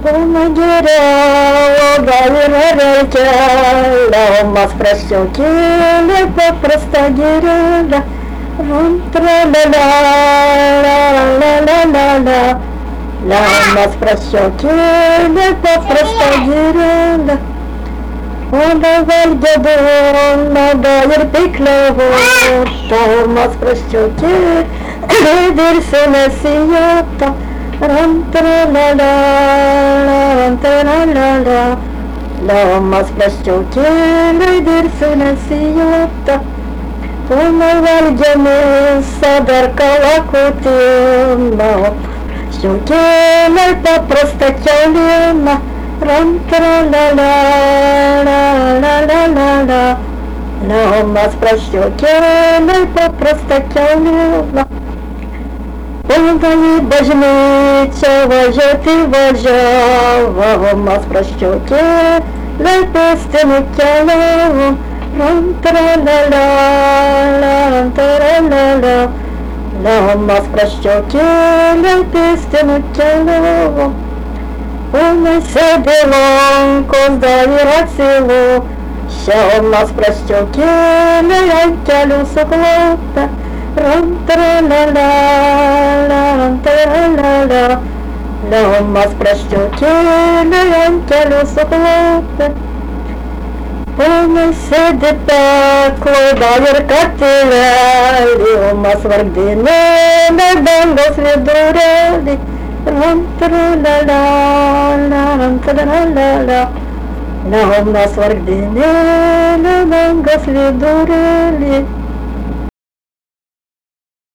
Помогите, говорите, да вас просите, попросто гиреля, тра-ла-ла, ла-ла-ла-ла-ла, да вас просите, попросто гиреля. Onda valgadona dair beklavor, Thomas prasjoke, leder senasiyata, rantralala, rantralala, Thomas prasjoke, leder senasiyata, Onda valgame sadar kalakotina, Sjoke, leta prosta čaljena, Ram-tra-la-la, la-la-la-la-la, Thomas prasjoke, попросто чалила. Полгони божниця, вожати вожава, Thomas prasjoke, пестину тяло, Ram-tra-la-la, ram-tra-la-la, Thomas prasjoke, пестину тяло. Умный седелом, коздавира целу, Thomas prasjoke, лянтялю соклопта, Рам-тра-ла-ла, рам-тра-ла-ла, Thomas prasjoke, лянтялю соклопта. Умный седепак, коздавир катила, Thomas вардине, бангос ведурали, Ram-tra-la-la, ram-tra-la-la, Thomas vardine, bangos vidureli.